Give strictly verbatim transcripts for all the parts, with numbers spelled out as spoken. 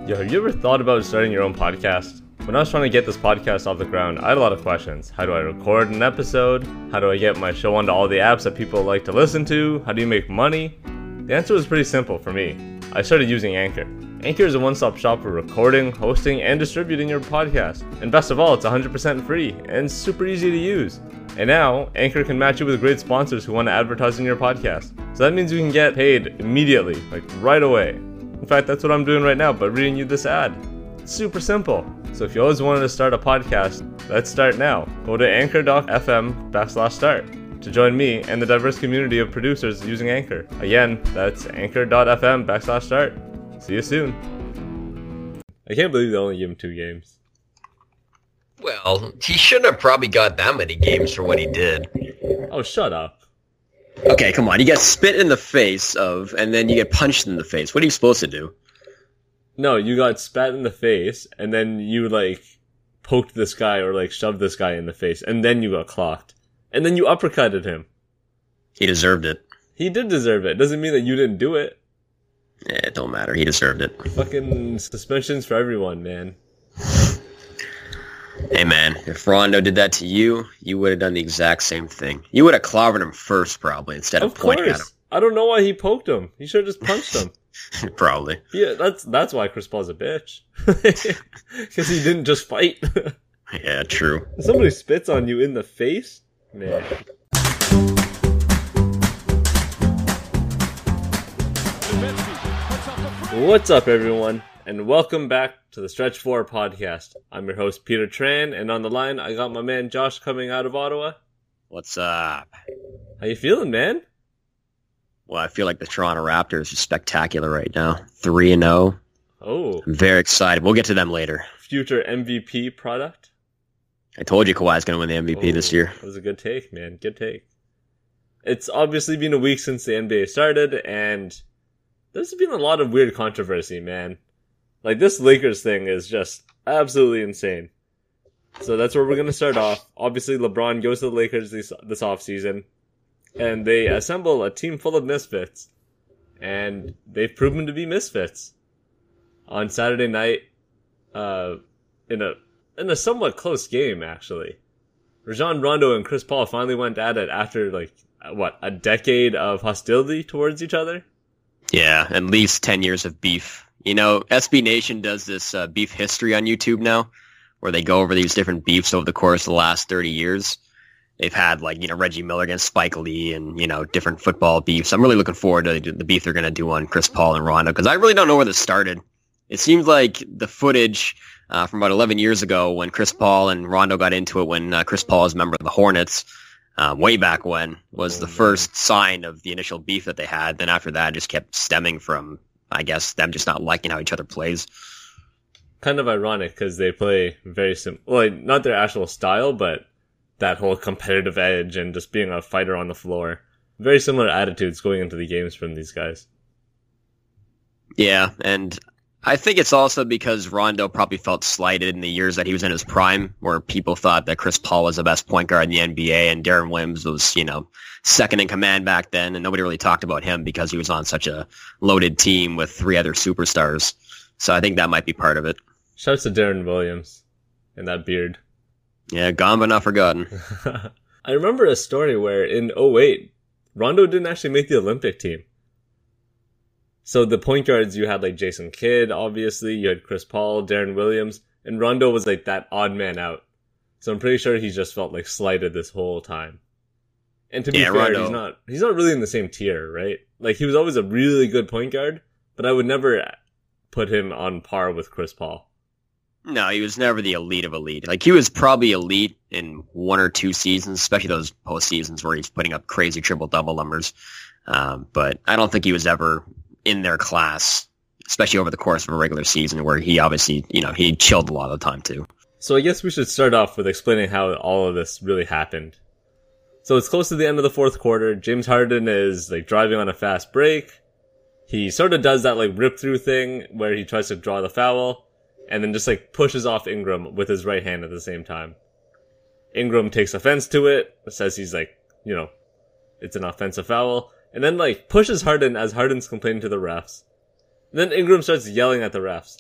Yo, have you ever thought about starting your own podcast? When I was trying to get this podcast off the ground, I had a lot of questions. How do I record an episode? How do I get my show onto all the apps that people like to listen to? How do you make money? The answer was pretty simple for me. I started using Anchor. Anchor is a one-stop shop for recording, hosting, and distributing your podcast. And best of all, it's one hundred percent free and super easy to use. And now, Anchor can match you with great sponsors who want to advertise in your podcast. So that means you can get paid immediately, like right away. In fact, that's what I'm doing right now by reading you this ad. It's super simple. So if you always wanted to start a podcast, let's start now. Go to anchor.fm backslash start to join me and the diverse community of producers using Anchor. Again, that's anchor.fm backslash start. See you soon. I can't believe they only gave him two games. Well, he shouldn't have probably got that many games for what he did. Oh, shut up. Okay, come on. You get spit in the face of, and then you get punched in the face. What are you supposed to do? No, you got spat in the face, and then you, like, poked this guy or, like, shoved this guy in the face, and then you got clocked. And then you uppercutted him. He deserved it. He did deserve it. Doesn't mean that you didn't do it. Yeah, it don't matter. He deserved it. Fucking suspensions for everyone, man. Hey, man, if Rondo did that to you, you would have done the exact same thing. You would have clobbered him first, probably, instead of, of pointing at him. I don't know why he poked him. He should have just punched him. Probably. Yeah, that's that's why Chris Paul's a bitch. Because he didn't just fight. Yeah, true. If somebody spits on you in the face? Man. What's up, everyone? And welcome back to the Stretch four podcast. I'm your host, Peter Tran, and on the line, I got my man Josh coming out of Ottawa. What's up? How you feeling, man? Well, I feel like the Toronto Raptors are spectacular right now. three and oh. Oh. I'm very excited. We'll get to them later. Future M V P product? I told you Kawhi's going to win the M V P oh, this year. That was a good take, man. Good take. It's obviously been a week since the N B A started, and there's been a lot of weird controversy, man. Like, this Lakers thing is just absolutely insane. So that's where we're going to start off. Obviously, LeBron goes to the Lakers this, this offseason, and they assemble a team full of misfits. And they've proven to be misfits. On Saturday night, uh, in a in a somewhat close game, actually, Rajon Rondo and Chris Paul finally went at it after, like, what, a decade of hostility towards each other? Yeah, at least ten years of beef. You know, S B Nation does this uh, beef history on YouTube now, where they go over these different beefs over the course of the last thirty years. They've had, like, you know, Reggie Miller against Spike Lee and, you know, different football beefs. I'm really looking forward to the beef they're going to do on Chris Paul and Rondo, because I really don't know where this started. It seems like the footage uh, from about eleven years ago when Chris Paul and Rondo got into it, when uh, Chris Paul was a member of the Hornets, um, way back when, was the first sign of the initial beef that they had. Then after that, it just kept stemming from, I guess, them just not liking how each other plays. Kind of ironic, because they play very sim- well, like, not their actual style, but that whole competitive edge and just being a fighter on the floor. Very similar attitudes going into the games from these guys. Yeah, and I think it's also because Rondo probably felt slighted in the years that he was in his prime, where people thought that Chris Paul was the best point guard in the N B A and Darren Williams was, you know, second in command back then, and nobody really talked about him because he was on such a loaded team with three other superstars. So I think that might be part of it. Shouts to Darren Williams and that beard. Yeah, gone but not forgotten. I remember a story where in oh eight, Rondo didn't actually make the Olympic team. So the point guards, you had like Jason Kidd, obviously, you had Chris Paul, Darren Williams, and Rondo was like that odd man out. So I'm pretty sure he just felt like slighted this whole time. And to be yeah, fair, Rondo. he's not he's not really in the same tier, right? Like, he was always a really good point guard, but I would never put him on par with Chris Paul. No, he was never the elite of elite. Like, he was probably elite in one or two seasons, especially those post seasons where he's putting up crazy triple-double numbers. Um, but I don't think he was ever in their class, especially over the course of a regular season, where he obviously, you know, he chilled a lot of the time too. So I guess we should start off with explaining how all of this really happened. So it's close to the end of the fourth quarter. James Harden is like driving on a fast break. He sort of does that like rip through thing where he tries to draw the foul and then just like pushes off Ingram with his right hand at the same time. Ingram takes offense to it, says he's like, you know, it's an offensive foul, and then like pushes Harden as Harden's complaining to the refs. And then Ingram starts yelling at the refs.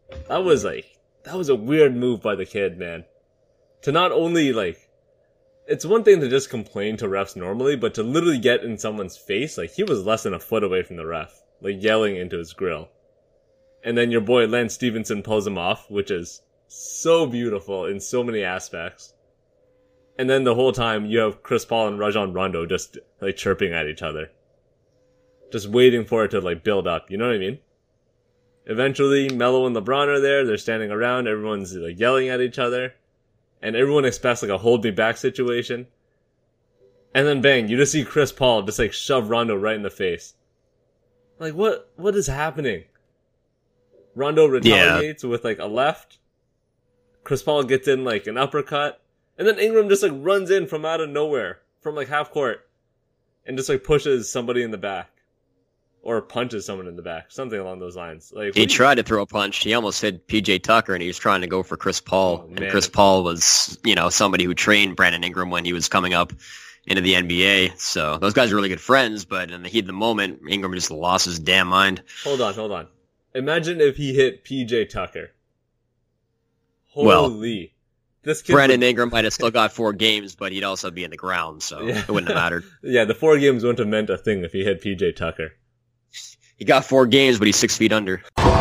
that was like, that was a weird move by the kid, man. To not only like, it's one thing to just complain to refs normally, but to literally get in someone's face, like he was less than a foot away from the ref, like yelling into his grill. And then your boy Lance Stevenson pulls him off, which is so beautiful in so many aspects. And then the whole time you have Chris Paul and Rajon Rondo just like chirping at each other. Just waiting for it to like build up, you know what I mean? Eventually, Melo and LeBron are there, they're standing around, everyone's like yelling at each other. And everyone expects like a hold me back situation. And then bang, you just see Chris Paul just like shove Rondo right in the face. Like what, what is happening? Rondo retaliates yeah. with like a left. Chris Paul gets in like an uppercut. And then Ingram just like runs in from out of nowhere, from like half court. And just like pushes somebody in the back. Or punches someone in the back. Something along those lines. Like He tried to throw a punch. He almost hit P J Tucker and he was trying to go for Chris Paul. Oh, and Chris Paul was, you know, somebody who trained Brandon Ingram when he was coming up into the N B A. So those guys are really good friends, but in the heat of the moment, Ingram just lost his damn mind. Hold on, hold on. Imagine if he hit P J Tucker. Holy. Well, this kid Brandon would... Ingram might have still got four games, but he'd also be in the ground, so yeah. It wouldn't have mattered. Yeah, the four games wouldn't have meant a thing if he hit P J Tucker. He got four games, but he's six feet under.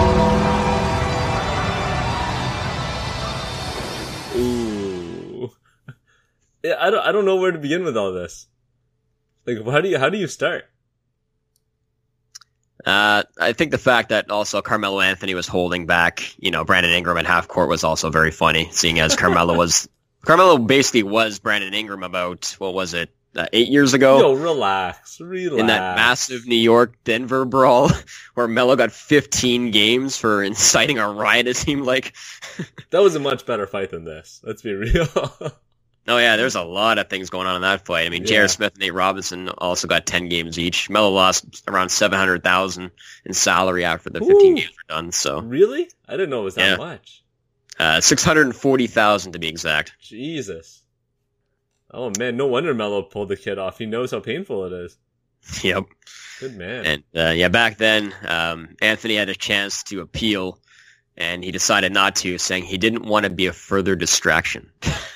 Ooh. Yeah, I don't I don't know where to begin with all this. Like how do you how do you start? Uh, I think the fact that also Carmelo Anthony was holding back, you know, Brandon Ingram at half court was also very funny, seeing as Carmelo was Carmelo basically was Brandon Ingram about what was it? Uh, eight years ago. Yo, relax, relax. In that massive New York-Denver brawl where Melo got fifteen games for inciting a riot, it seemed like. That was a much better fight than this. Let's be real. Oh, yeah, there's a lot of things going on in that fight. I mean, J R. Yeah. Smith and Nate Robinson also got ten games each. Melo lost around seven hundred thousand dollars in salary after the fifteen Ooh. games were done. So Really? I didn't know it was that Yeah. much. uh, six hundred forty thousand dollars to be exact. Jesus. Oh, man, no wonder Melo pulled the kid off. He knows how painful it is. Yep. Good man. And uh, yeah, back then, um, Anthony had a chance to appeal, and he decided not to, saying he didn't want to be a further distraction.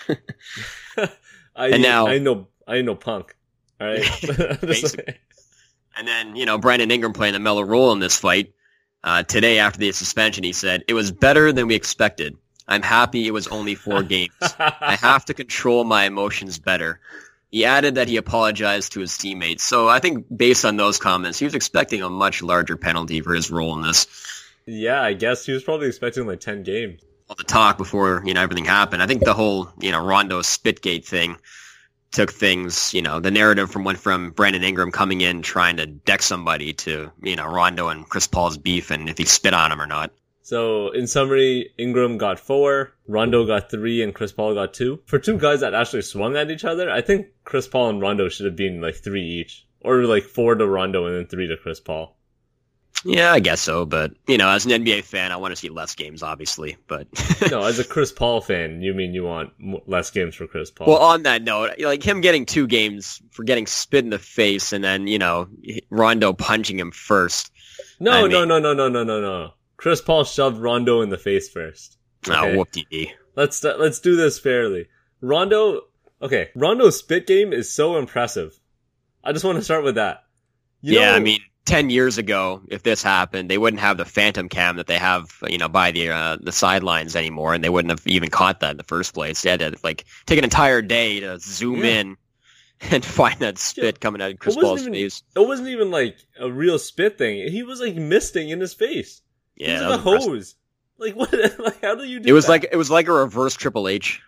I, and now- I know I know Punk. All right. Basically. And then, you know, Brandon Ingram playing the Melo role in this fight. Uh, today, after the suspension, he said, "It was better than we expected. I'm happy it was only four games. I have to control my emotions better." He added that he apologized to his teammates. So I think based on those comments, he was expecting a much larger penalty for his role in this. Yeah, I guess he was probably expecting like ten games. All the talk before, you know, everything happened. I think the whole, you know, Rondo Spitgate thing took things, you know, the narrative from went from Brandon Ingram coming in trying to deck somebody to, you know, Rondo and Chris Paul's beef and if he spit on him or not. So, in summary, Ingram got four, Rondo got three, and Chris Paul got two. For two guys that actually swung at each other, I think Chris Paul and Rondo should have been like three each. Or like four to Rondo and then three to Chris Paul. Yeah, I guess so. But, you know, as an N B A fan, I want to see less games, obviously. But No, as a Chris Paul fan, you mean you want m- less games for Chris Paul. Well, on that note, like him getting two games for getting spit in the face and then, you know, Rondo punching him first. No, I mean, no, no, no, no, no, no, no. Chris Paul shoved Rondo in the face first. Okay. Oh, whoop-dee-dee. Let's st- let's do this fairly. Rondo, okay, Rondo's spit game is so impressive. I just want to start with that. You yeah, know, I mean, ten years ago, if this happened, they wouldn't have the phantom cam that they have, you know, by the uh, the sidelines anymore, and they wouldn't have even caught that in the first place. They had to like take an entire day to zoom yeah. in and find that spit yeah. coming out of Chris Paul's even, face. It wasn't even like a real spit thing. He was like misting in his face. Yeah, he was that like was a hose. Like what? Like how do you do? It was that? like it was like a reverse Triple H.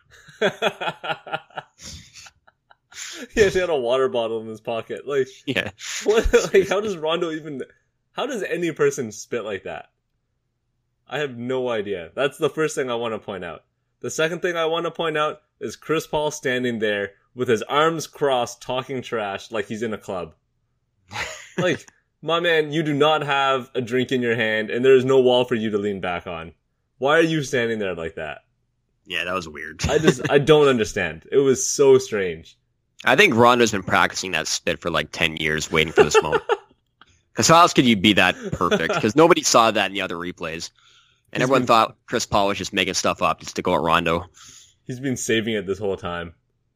He actually had a water bottle in his pocket. Like yeah, what? Like how does Rondo even? How does any person spit like that? I have no idea. That's the first thing I want to point out. The second thing I want to point out is Chris Paul standing there with his arms crossed, talking trash like he's in a club. Like. My man, you do not have a drink in your hand, and there is no wall for you to lean back on. Why are you standing there like that? Yeah, that was weird. I just, I don't understand. It was so strange. I think Rondo's been practicing that spit for like ten years, waiting for this moment. Because how else could you be that perfect? Because nobody saw that in the other replays. And He's everyone been- thought Chris Paul was just making stuff up just to go at Rondo. He's been saving it this whole time.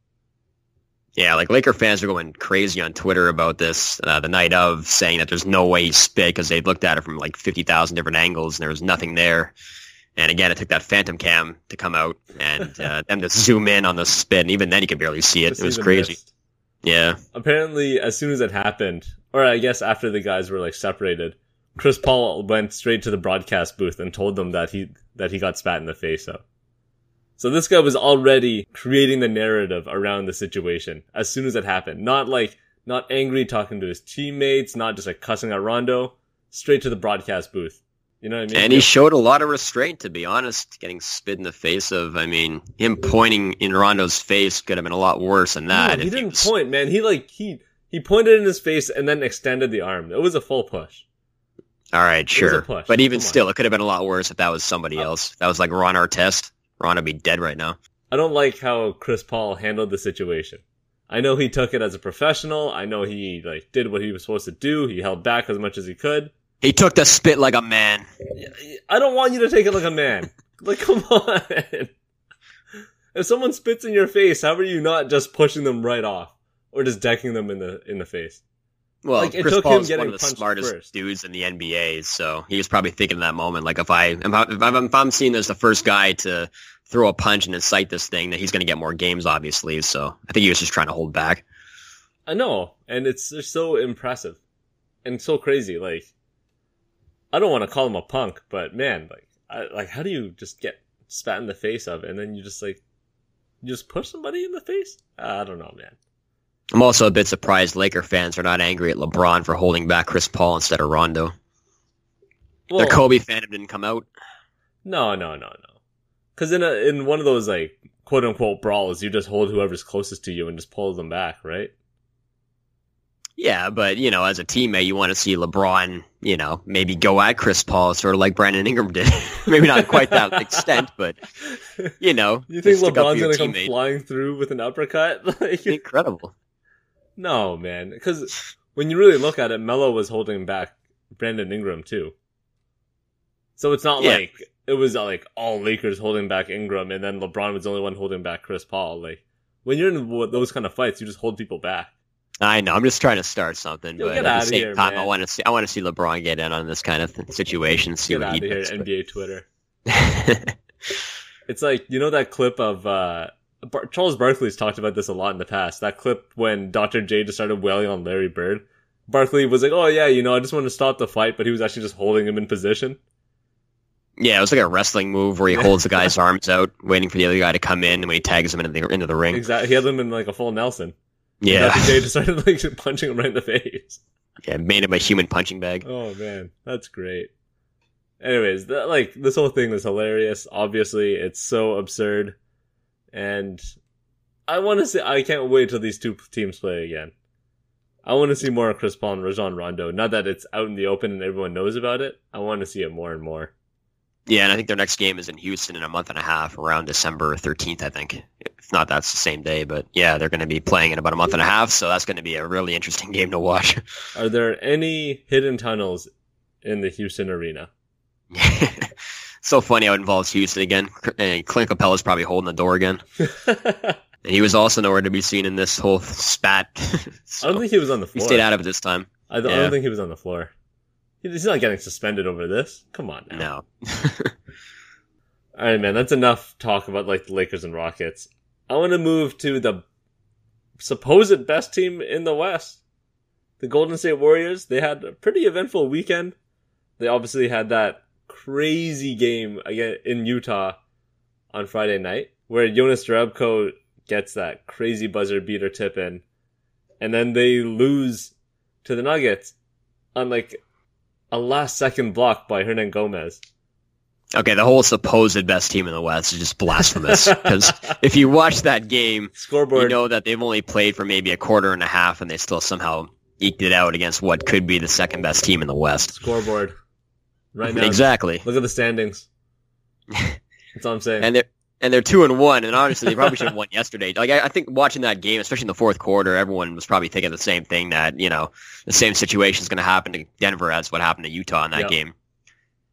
Yeah, like Laker fans are going crazy on Twitter about this uh, the night of, saying that there's no way he spit because they looked at it from like fifty thousand different angles and there was nothing there. And again, it took that phantom cam to come out and uh, them to zoom in on the spit, and even then you could barely see it. To It was see the crazy. mist. Yeah. Apparently, as soon as it happened, or I guess after the guys were like separated, Chris Paul went straight to the broadcast booth and told them that he that he got spat in the face of. So this guy was already creating the narrative around the situation as soon as it happened. Not like, not angry talking to his teammates, not just like cussing at Rondo, straight to the broadcast booth. You know what I mean? And he showed a lot of restraint, to be honest, getting spit in the face of. I mean, him pointing in Rondo's face could have been a lot worse than that. No, he if didn't was- point, man. He like, he, he pointed in his face and then extended the arm. It was a full push. All right, was a sure. push. But even Come on. still, it could have been a lot worse if that was somebody Uh, else. If that was like Ron Artest. Ron would be dead right now. I don't like how Chris Paul handled the situation. I know he took it as a professional. I know he like did what he was supposed to do. He held back as much as he could. He took the spit like a man. I don't want you to take it like a man. Like, come on. If someone spits in your face, how are you not just pushing them right off or just decking them in the in the face? Well, Like, it Chris took him Paul's getting one of the punched smartest first. dudes in the N B A, so he was probably thinking in that moment, like, if I if, I, if, I'm, if I'm seen as the first guy to throw a punch and incite this thing, that he's going to get more games, obviously. So I think he was just trying to hold back. I know, and it's just so impressive and so crazy. Like, I don't want to call him a punk, but man, like, I, like, how do you just get spat in the face of, and then you just like, you just push somebody in the face? I don't know, man. I'm also a bit surprised Laker fans are not angry at LeBron for holding back Chris Paul instead of Rondo. Well, Their Kobe fandom didn't come out. no, no, no, no. Because in a in one of those like quote unquote brawls, you just hold whoever's closest to you and just pull them back, right? Yeah, but, you know, as a teammate, you want to see LeBron, you know, maybe go at Chris Paul, sort of like Brandon Ingram did. Maybe not quite that extent, but, you know. You think stick up for LeBron's your gonna come teammate. flying through with an uppercut? Like, Incredible. no, man. Because when you really look at it, Melo was holding back Brandon Ingram too. So it's not Yeah. like it was uh, like all Lakers holding back Ingram, and then LeBron was the only one holding back Chris Paul. Like, when you're in w- those kind of fights, you just hold people back. I know. I'm just trying to start something, Yo, but get at outta the same here, time, I man. want to see. I want to see LeBron get in on this kind of th- situation. See Get what out he of here, does. N B A Twitter. but- It's like, you know that clip of uh Bar- Charles Barkley's talked about this a lot in the past. That clip when Doctor J just started wailing on Larry Bird. Barkley was like, "Oh yeah, you know, I just want to stop the fight," but he was actually just holding him in position. yeah, it was like a wrestling move where he holds the guy's arms out, waiting for the other guy to come in, and when he tags him into the into the ring. Exactly, he had him in like a full Nelson. And Yeah, Doctor J just started like punching him right in the face. yeah, made him a human punching bag. Oh man, that's great. Anyways, that, like this whole thing was hilarious. Obviously, it's so absurd, and I want to see. I can't wait till these two teams play again. I want to see more of Chris Paul and Rajon Rondo. Not that it's out in the open and everyone knows about it. I want to see it more and more. Yeah, and I think their next game is in Houston in a month and a half, around December thirteenth, I think. If not, that's the same day. But yeah, they're going to be playing in about a month and a half, so that's going to be a really interesting game to watch. Are there any hidden tunnels in the Houston arena? So funny how it involves Houston again. And Clint Capella's probably holding the door again. And he was also nowhere to be seen in this whole spat. So I don't think he was on the he floor. stayed out of it this time. I don't, I Yeah. don't think he was on the floor. He- He's not getting suspended over this. Come on now. No. All right, man. That's enough talk about like the Lakers and Rockets. I want to move to the supposed best team in the West, the Golden State Warriors. They had a pretty eventful weekend. They obviously had that crazy game again in Utah on Friday night, where Jonas Jerebko gets that crazy buzzer beater tip in, and then they lose to the Nuggets on like a last second block by Hernan Gomez. Okay, the whole supposed best team in the West is just blasphemous. Because if you watch that game, Scoreboard. you know that they've only played for maybe a quarter and a half, and they still somehow eked it out against what could be the second best team in the West. Scoreboard. Right now. Exactly. Look at the standings. That's all I'm saying. And they're and they're two and one, and honestly, they probably should have won yesterday. Like I, I think watching that game, especially in the fourth quarter, everyone was probably thinking the same thing, that you know the same situation is going to happen to Denver as what happened to Utah in that Yeah. game.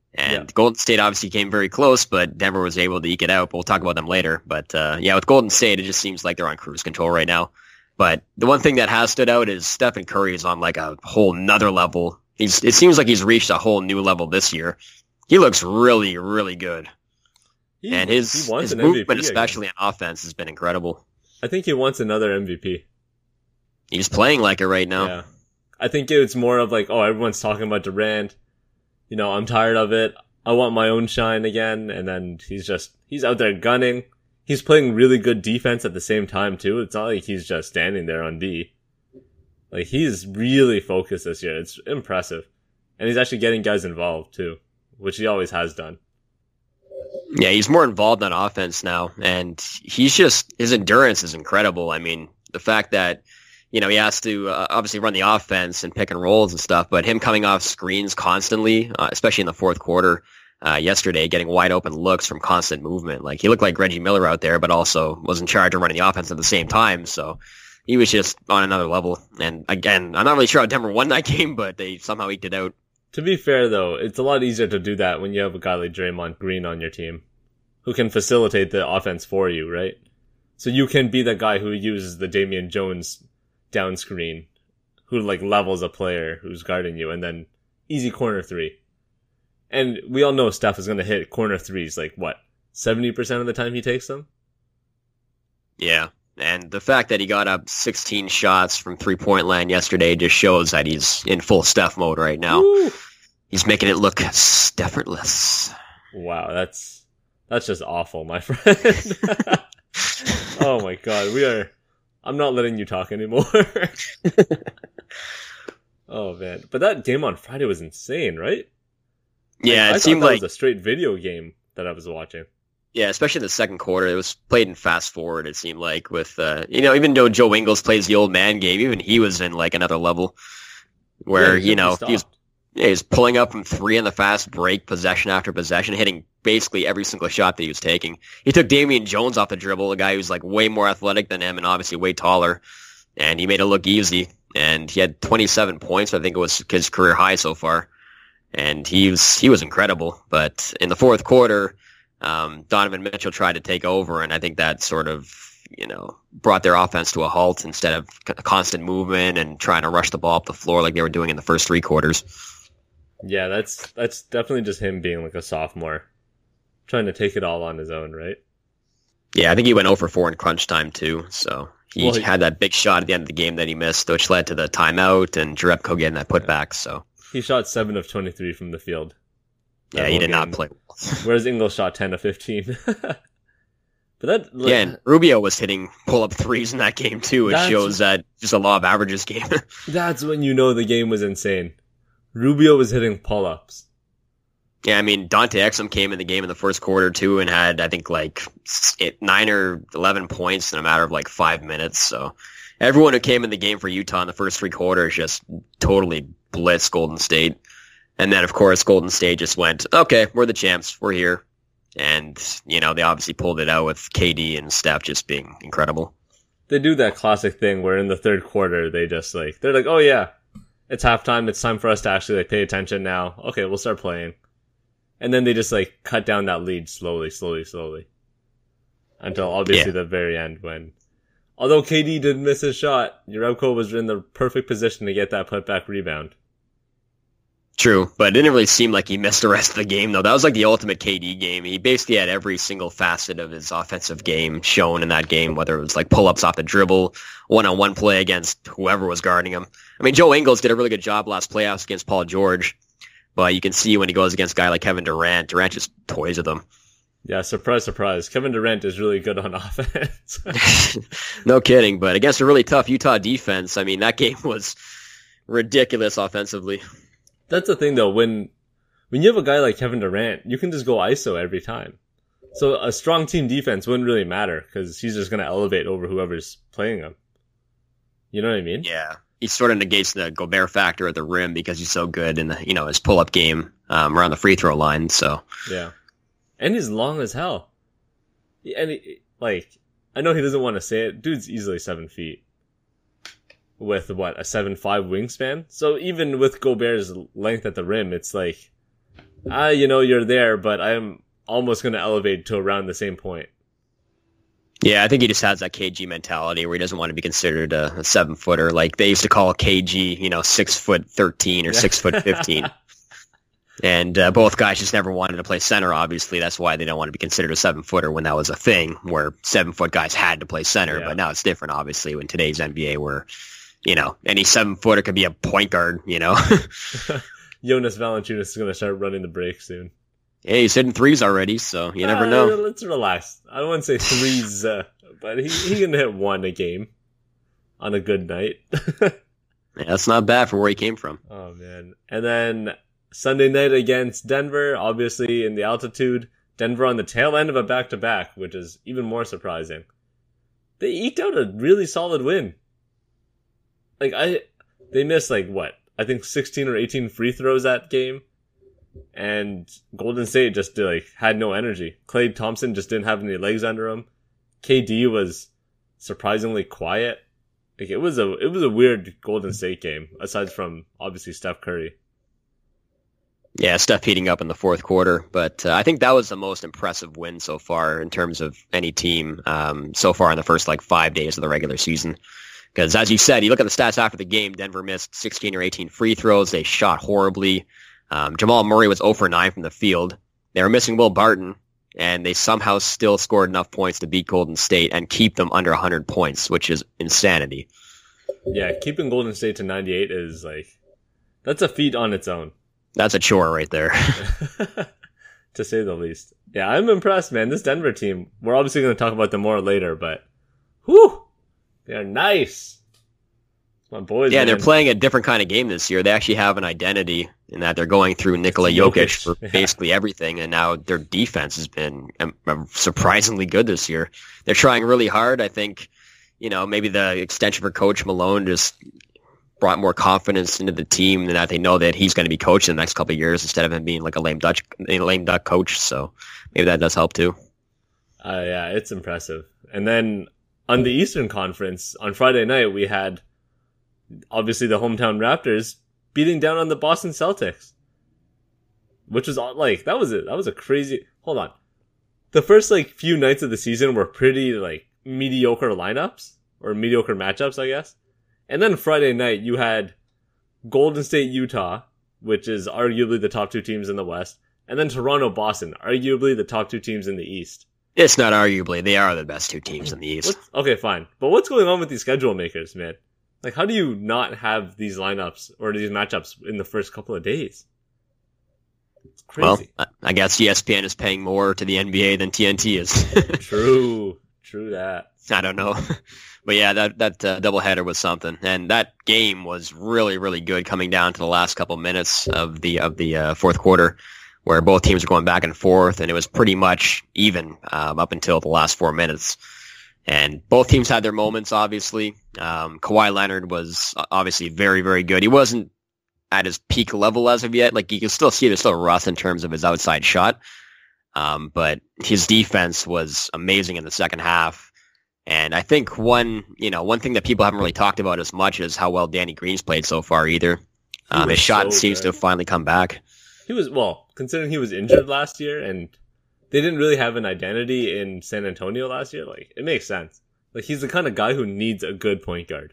And Yeah. Golden State obviously came very close, but Denver was able to eke it out. But we'll talk about them later. But uh, yeah, with Golden State, it just seems like they're on cruise control right now. But the one thing that has stood out is Stephen Curry is on like a whole nother level. He's it seems like he's reached a whole new level this year. He looks really, really good. He, and his, he wants his an movement, M V P especially again. on offense, has been incredible. I think he wants another M V P. He's playing like it right now. Yeah. I think it's more of like, oh, everyone's talking about Durant. You know, I'm tired of it. I want my own shine again. And then he's just, he's out there gunning. He's playing really good defense at the same time, too. It's not like he's just standing there on D. Like, he's really focused this year. It's impressive. And he's actually getting guys involved, too, which he always has done. Yeah, he's more involved on offense now. And he's just, his endurance is incredible. I mean, the fact that, you know, he has to uh, obviously run the offense and pick and rolls and stuff, but him coming off screens constantly, uh, especially in the fourth quarter uh, yesterday, getting wide open looks from constant movement. Like, he looked like Reggie Miller out there, but also was in charge of running the offense at the same time. So he was just on another level. And again, I'm not really sure how Denver won that game, but they somehow eked it out. To be fair, though, it's a lot easier to do that when you have a guy like Draymond Green on your team who can facilitate the offense for you, right? So you can be the guy who uses the Damian Jones down screen, who like levels a player who's guarding you, and then easy corner three. And we all know Steph is going to hit corner threes like, what, seventy percent of the time he takes them? Yeah. And the fact that he got up sixteen shots from three-point land yesterday just shows that he's in full Steph mode right now. Woo! He's making it look effortless. Wow, that's that's just awful, my friend. Oh my god, we are... I'm not letting you talk anymore. Oh man, but that game on Friday was insane, right? Yeah, I, it I seemed thought that like was a straight video game that I was watching. yeah, especially in the second quarter, it was played in fast forward. It seemed like with uh, you know, even though Joe Ingles plays the old man game, even he was in like another level where Yeah, he you know couldn't be he was stopped. yeah, he was pulling up from three in the fast break, possession after possession, hitting basically every single shot that he was taking. He took Damian Jones off the dribble, a guy who's like way more athletic than him and obviously way taller, and he made it look easy. And he had twenty-seven points. I think it was his career high so far. And he was he was incredible. But in the fourth quarter, um, Donovan Mitchell tried to take over, and I think that sort of you know brought their offense to a halt instead of c- constant movement and trying to rush the ball up the floor like they were doing in the first three quarters. Yeah, that's that's definitely just him being like a sophomore, trying to take it all on his own, right? Yeah, I think he went zero for four in crunch time too. So he, Well, he- had that big shot at the end of the game that he missed, which led to the timeout and Jerebko getting that putback. So He shot seven of twenty-three from the field. yeah, that he whole did not game. play. Whereas Ingles shot ten of fifteen. But that, like, Yeah, and Rubio was hitting pull-up threes in that game too. It That's- shows that just a law of averages game. that's when you know the game was insane. Rubio was hitting pull-ups. Yeah, I mean, Dante Exum came in the game in the first quarter too and had, I think, like eight, nine or eleven points in a matter of like five minutes. So everyone who came in the game for Utah in the first three quarters just totally blitzed Golden State. And then, of course, Golden State just went, okay, we're the champs. We're here. And, you know, they obviously pulled it out with K D and Steph just being incredible. They do that classic thing where in the third quarter, they just like, they're like, oh yeah, it's halftime. It's time for us to actually like pay attention now. Okay, we'll start playing. And then they just like cut down that lead slowly, slowly, slowly. Until obviously Yeah. the very end when, although K D did miss his shot, Jerebko was in the perfect position to get that putback rebound. True, but it didn't really seem like he missed the rest of the game, though. That was like the ultimate K D game. He basically had every single facet of his offensive game shown in that game, whether it was like pull-ups off the dribble, one-on-one play against whoever was guarding him. I mean, Joe Ingles did a really good job last playoffs against Paul George, but you can see when he goes against a guy like Kevin Durant, Durant just toys with him. Yeah, surprise, surprise. Kevin Durant is really good on offense. No kidding, but against a really tough Utah defense, I mean, that game was ridiculous offensively. That's the thing though, when when you have a guy like Kevin Durant, you can just go I S O every time. So a strong team defense wouldn't really matter because he's just going to elevate over whoever's playing him. You know what I mean? Yeah. He sort of negates the Gobert factor at the rim because he's so good in the, you know, his pull-up game um, around the free throw line, so. Yeah. And he's long as hell. And he, like, I know he doesn't want to say it. Dude's easily seven feet. With what, a seven five wingspan? So even with Gobert's length at the rim, it's like ah, you know, you're there, but I'm almost going to elevate to around the same point. Yeah, I think he just has that K G mentality where he doesn't want to be considered a, a seven footer. Like they used to call K G, you know, six foot thirteen or six foot fifteen. And uh, both guys just never wanted to play center, obviously. That's why they don't want to be considered a seven-footer when that was a thing, where seven-foot guys had to play center. Yeah. But now it's different, obviously, in today's N B A where, you know, any seven-footer could be a point guard, you know. Jonas Valanciunas is going to start running the break soon. Yeah, he's hitting threes already, so you never uh, know. Let's relax. I don't want to say threes, uh, but he, he can hit one a game on a good night. Yeah, that's not bad for where he came from. Oh, man. And then Sunday night against Denver, obviously in the altitude. Denver on the tail end of a back-to-back, which is even more surprising. They eked out a really solid win. Like, I, they missed, like, what? I think sixteen or eighteen free throws that game. And Golden State just, like, had no energy. Klay Thompson just didn't have any legs under him. K D was surprisingly quiet. Like, it was a, it was a weird Golden State game, aside from, obviously, Steph Curry. Yeah, Steph heating up in the fourth quarter, but uh, I think that was the most impressive win so far in terms of any team um, so far in the first like five days of the regular season. Because as you said, you look at the stats after the game, Denver missed sixteen or eighteen free throws. They shot horribly. Um, Jamal Murray was zero for nine from the field. They were missing Will Barton, and they somehow still scored enough points to beat Golden State and keep them under one hundred points, which is insanity. Yeah, keeping Golden State to ninety-eight is like, that's a feat on its own. That's a chore right there. To say the least. Yeah, I'm impressed, man. This Denver team, we're obviously going to talk about them more later, but whew, they're nice. My boys, yeah, man. They're playing a different kind of game this year. They actually have an identity in that they're going through Nikola Jokic, Jokic for yeah. basically everything, and now their defense has been um, surprisingly good this year. They're trying really hard. I think, you know, maybe the extension for Coach Malone just brought more confidence into the team and that they know that he's going to be coaching the next couple of years instead of him being like a lame Dutch, a lame duck coach. So maybe that does help too. Uh, yeah, it's impressive. And then on the Eastern Conference on Friday night, we had obviously the hometown Raptors beating down on the Boston Celtics, which was like, that was it. That was a crazy, hold on. The first like few nights of the season were pretty like mediocre lineups or mediocre matchups, I guess. And then Friday night, you had Golden State, Utah, which is arguably the top two teams in the West, and then Toronto, Boston, arguably the top two teams in the East. It's not arguably. They are the best two teams in the East. What's, okay, fine. But what's going on with these schedule makers, man? Like, how do you not have these lineups or these matchups in the first couple of days? It's crazy. Well, I guess E S P N is paying more to the N B A than T N T is. True. True that. I don't know. But yeah, that that uh, doubleheader was something, and that game was really, really good. Coming down to the last couple minutes of the of the uh, fourth quarter, where both teams were going back and forth, and it was pretty much even um, up until the last four minutes. And both teams had their moments. Obviously, um, Kawhi Leonard was obviously very, very good. He wasn't at his peak level as of yet. Like you can still see there's still rust in terms of his outside shot, um, but his defense was amazing in the second half. And I think one, you know, one thing that people haven't really talked about as much is how well Danny Green's played so far either. Um, his shot so seems good. to have finally come back. He was, well, considering he was injured last year and they didn't really have an identity in San Antonio last year, like, it makes sense. Like, he's the kind of guy who needs a good point guard.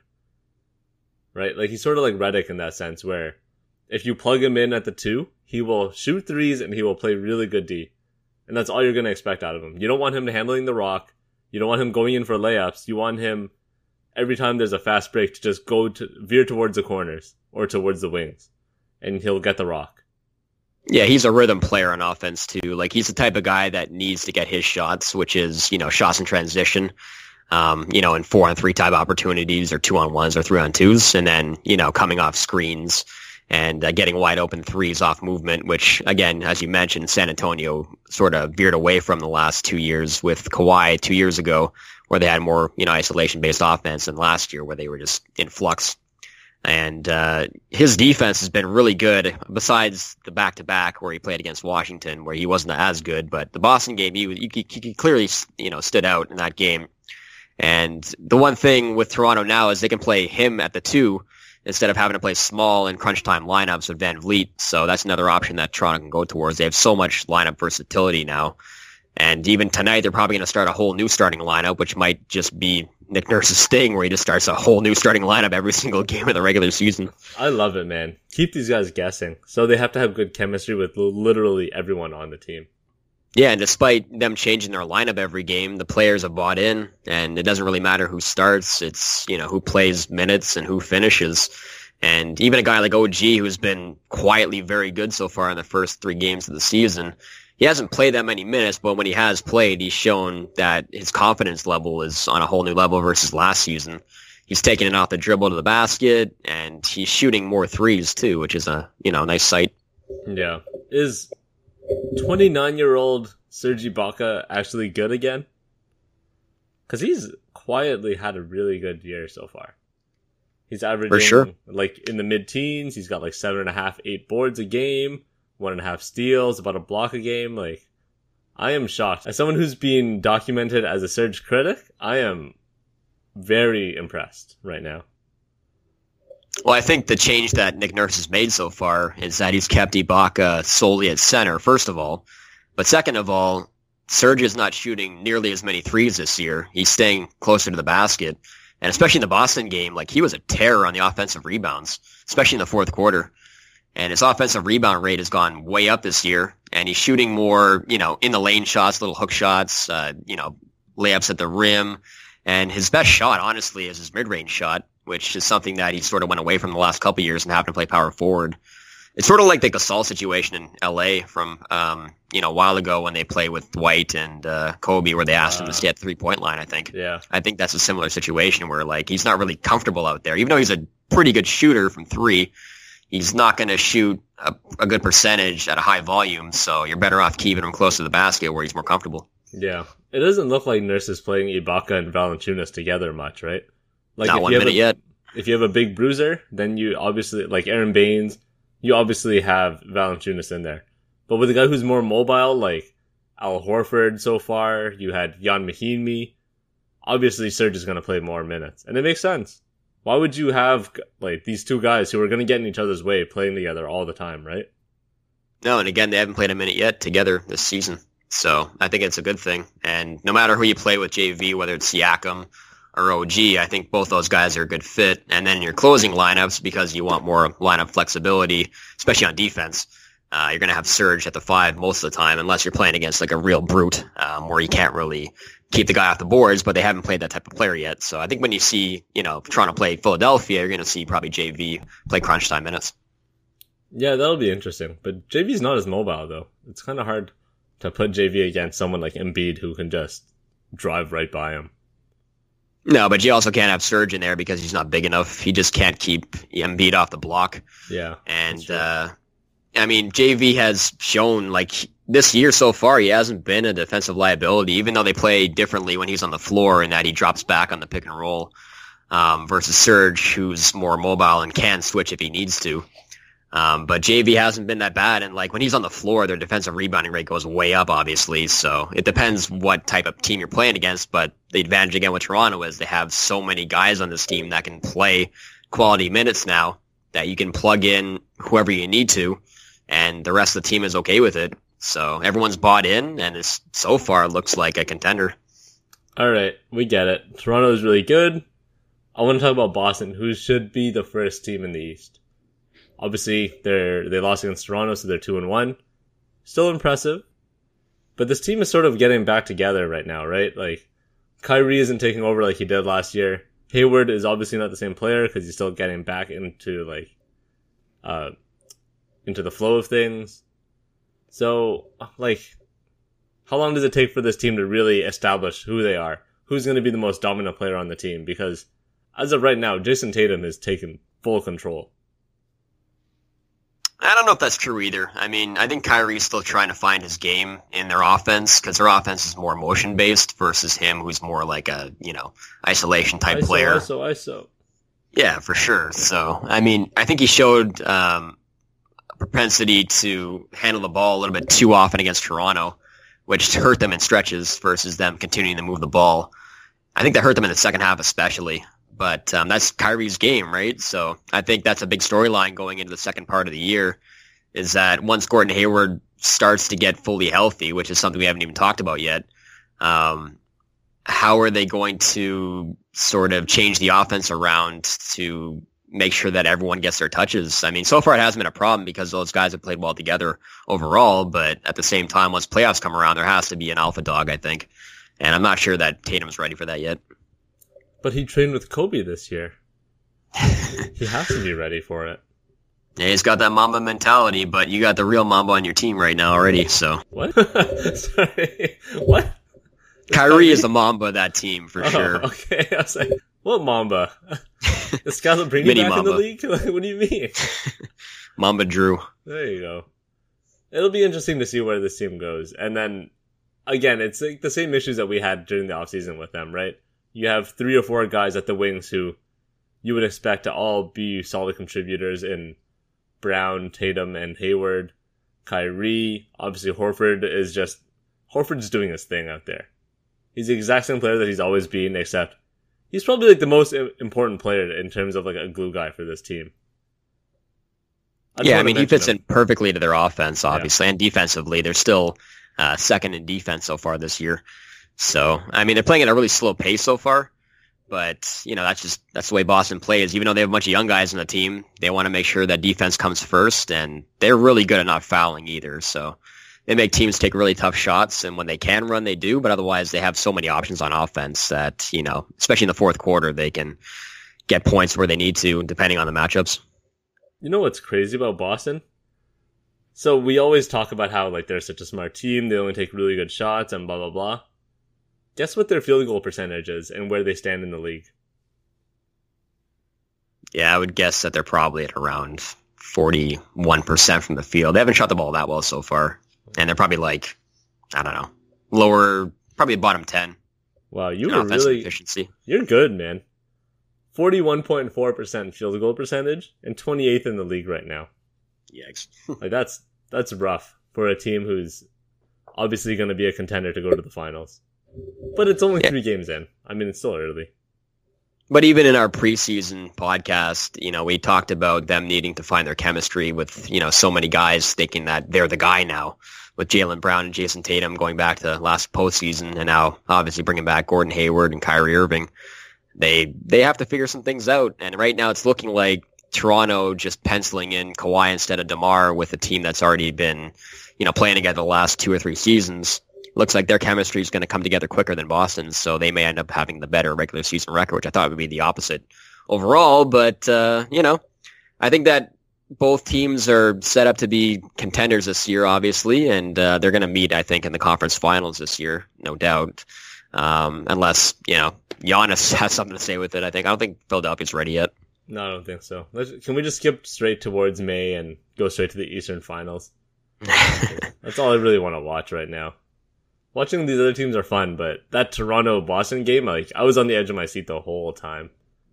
Right? Like, he's sort of like Redick in that sense, where if you plug him in at the two, he will shoot threes and he will play really good D. And that's all you're going to expect out of him. You don't want him handling the rock. You don't want him going in for layups. You want him, every time there's a fast break, to just go to veer towards the corners or towards the wings, and he'll get the rock. Yeah, he's a rhythm player on offense too. Like he's the type of guy that needs to get his shots, which is, you know, shots in transition, um, you know, in four on three type opportunities or two on ones or three on twos, and then, you know, coming off screens and uh, getting wide open threes off movement, which, again, as you mentioned, San Antonio sort of veered away from the last two years with Kawhi two years ago, where they had more, you know, isolation-based offense than last year, where they were just in flux. And uh, his defense has been really good, besides the back-to-back where he played against Washington, where he wasn't as good. But the Boston game, he, he, he clearly, you know, stood out in that game. And the one thing with Toronto now is they can play him at the two, instead of having to play small and crunch time lineups with Van Vliet. So that's another option that Toronto can go towards. They have so much lineup versatility now. And even tonight, they're probably going to start a whole new starting lineup, which might just be Nick Nurse's thing, where he just starts a whole new starting lineup every single game of the regular season. I love it, man. Keep these guys guessing. So they have to have good chemistry with literally everyone on the team. Yeah, and despite them changing their lineup every game, the players have bought in, and it doesn't really matter who starts. It's, you know, who plays minutes and who finishes. And even a guy like O G, who's been quietly very good so far in the first three games of the season, he hasn't played that many minutes, but when he has played, he's shown that his confidence level is on a whole new level versus last season. He's taking it off the dribble to the basket, and he's shooting more threes too, which is a, you know, nice sight. Yeah. Is twenty-nine-year-old Serge Ibaka actually good again? Because he's quietly had a really good year so far. He's averaging, For sure. like, in the mid-teens. He's got, like, seven and a half, eight boards a game, one and a half steals, about a block a game. Like, I am shocked. As someone who's been documented as a Serge critic, I am very impressed right now. Well, I think the change that Nick Nurse has made so far is that he's kept Ibaka solely at center, first of all. But second of all, Serge is not shooting nearly as many threes this year. He's staying closer to the basket. And especially in the Boston game, like, he was a terror on the offensive rebounds, especially in the fourth quarter. And his offensive rebound rate has gone way up this year. And he's shooting more, you know, in the lane shots, little hook shots, uh, you know, layups at the rim. And his best shot, honestly, is his mid-range shot, which is something that he sort of went away from the last couple of years and having to play power forward. It's sort of like the Gasol situation in L A from, um, you know, a while ago when they played with Dwight and uh, Kobe, where they asked uh, him to stay at the three-point line, I think. Yeah. I think that's a similar situation where, like, he's not really comfortable out there. Even though he's a pretty good shooter from three, he's not going to shoot a, a good percentage at a high volume, so you're better off keeping him close to the basket where he's more comfortable. Yeah. It doesn't look like Nurse is playing Ibaka and Valanciunas together much, right? Like, not if one you have minute a, yet. If you have a big bruiser, then you obviously, like Aaron Baines, you obviously have Valanciunas in there. But with a guy who's more mobile, like Al Horford so far, you had Jan Mahinmi, obviously Serge is going to play more minutes. And it makes sense. Why would you have, like, these two guys who are going to get in each other's way playing together all the time, right? No, and again, they haven't played a minute yet together this season. So I think it's a good thing. And no matter who you play with J V, whether it's Siakam or O G, I think both those guys are a good fit. And then your closing lineups, because you want more lineup flexibility, especially on defense, uh, you're going to have Serge at the five most of the time, unless you're playing against like a real brute, um, where you can't really keep the guy off the boards, but they haven't played that type of player yet. So I think when you see, you know, Toronto play Philadelphia, you're going to see probably J V play crunch time minutes. Yeah, that'll be interesting. But J V's not as mobile, though. It's kind of hard to put J V against someone like Embiid who can just drive right by him. No, but you also can't have Serge in there because he's not big enough. He just can't keep Embiid off the block. Yeah. And, uh, I mean, J V has shown, like, this year so far, he hasn't been a defensive liability, even though they play differently when he's on the floor and that he drops back on the pick and roll, um, versus Serge, who's more mobile and can switch if he needs to. Um, but J V hasn't been that bad, and like when he's on the floor, their defensive rebounding rate goes way up, obviously. So it depends what type of team you're playing against. But the advantage again with Toronto is they have so many guys on this team that can play quality minutes now that you can plug in whoever you need to, and the rest of the team is okay with it. So everyone's bought in, and it's, so far looks like a contender. All right, we get it. Toronto is really good. I want to talk about Boston, who should be the first team in the East. Obviously, they're they lost against Toronto, so they're two and one. Still impressive, but this team is sort of getting back together right now, right? Like, Kyrie isn't taking over like he did last year. Hayward is obviously not the same player because he's still getting back into like, uh, into the flow of things. So, like, how long does it take for this team to really establish who they are? Who's going to be the most dominant player on the team? Because as of right now, Jason Tatum has taken full control. I don't know if that's true either. I mean, I think Kyrie's still trying to find his game in their offense because their offense is more motion-based versus him, who's more like a, you know, isolation-type I S O, player. I S O, I S O. Yeah, for sure. So, I mean, I think he showed um, a propensity to handle the ball a little bit too often against Toronto, which hurt them in stretches versus them continuing to move the ball. I think that hurt them in the second half especially. But um, that's Kyrie's game, right? So I think that's a big storyline going into the second part of the year, is that once Gordon Hayward starts to get fully healthy, which is something we haven't even talked about yet, um, how are they going to sort of change the offense around to make sure that everyone gets their touches? I mean, so far it hasn't been a problem because those guys have played well together overall, but at the same time, once playoffs come around, there has to be an alpha dog, I think. And I'm not sure that Tatum's ready for that yet. But he trained with Kobe this year. He has to be ready for it. Yeah, he's got that Mamba mentality, but you got the real Mamba on your team right now already, so. What? Sorry. What? Kyrie is the Mamba of that team, for oh, sure. Okay, I was like, what Mamba? This guy will bring you back Mamba. In the league? Like, what do you mean? Mamba Drew. There you go. It'll be interesting to see where this team goes. And then, again, it's like the same issues that we had during the offseason with them, right? You have three or four guys at the wings who you would expect to all be solid contributors in Brown, Tatum, and Hayward. Kyrie, obviously Horford is just... Horford's doing his thing out there. He's the exact same player that he's always been, except he's probably like the most important player in terms of like a glue guy for this team. I yeah, I mean, he fits him. in perfectly to their offense, obviously, yeah. And defensively. They're still uh, second in defense so far this year. So, I mean, they're playing at a really slow pace so far, but, you know, that's just, that's the way Boston plays. Even though they have a bunch of young guys on the team, they want to make sure that defense comes first, and they're really good at not fouling either. So they make teams take really tough shots, and when they can run, they do, but otherwise they have so many options on offense that, you know, especially in the fourth quarter, they can get points where they need to, depending on the matchups. You know what's crazy about Boston? So we always talk about how, like, they're such a smart team, they only take really good shots, and blah, blah, blah. Guess what their field goal percentage is and where they stand in the league? Yeah, I would guess that they're probably at around forty-one percent from the field. They haven't shot the ball that well so far. And they're probably like, I don't know, lower, probably bottom ten. Wow, you were really... efficiency. You're good, man. forty-one point four percent field goal percentage and twenty-eighth in the league right now. Yikes. Like, that's that's rough for a team who's obviously going to be a contender to go to the finals. But it's only yeah. three games in. I mean, it's still early. But even in our preseason podcast, you know, we talked about them needing to find their chemistry with, you know, so many guys thinking that they're the guy now, with Jaylen Brown and Jason Tatum going back to last postseason, and now obviously bringing back Gordon Hayward and Kyrie Irving. They they have to figure some things out. And right now it's looking like Toronto just penciling in Kawhi instead of DeMar with a team that's already been, you know, playing together the last two or three seasons. Looks like their chemistry is going to come together quicker than Boston's, so they may end up having the better regular season record, which I thought would be the opposite overall. But, uh, you know, I think that both teams are set up to be contenders this year, obviously, and uh, they're going to meet, I think, in the conference finals this year, no doubt. Um, unless, you know, Giannis has something to say with it, I think. I don't think Philadelphia's ready yet. No, I don't think so. Let's, can we just skip straight towards May and go straight to the Eastern Finals? That's all I really want to watch right now. Watching these other teams are fun, but that Toronto-Boston game, like, I was on the edge of my seat the whole time.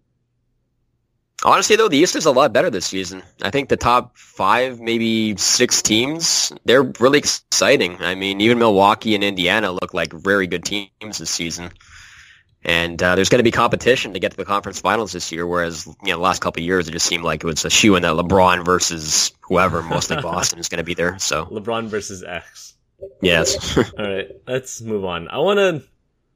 Honestly, though, the East is a lot better this season. I think the top five, maybe six teams, they're really exciting. I mean, even Milwaukee and Indiana look like very good teams this season. And uh, there's going to be competition to get to the conference finals this year, whereas, you know, the last couple of years, it just seemed like it was a shoe-in that LeBron versus whoever, mostly Boston, is going to be there. So LeBron versus X. Yes. All right, let's move on. I want to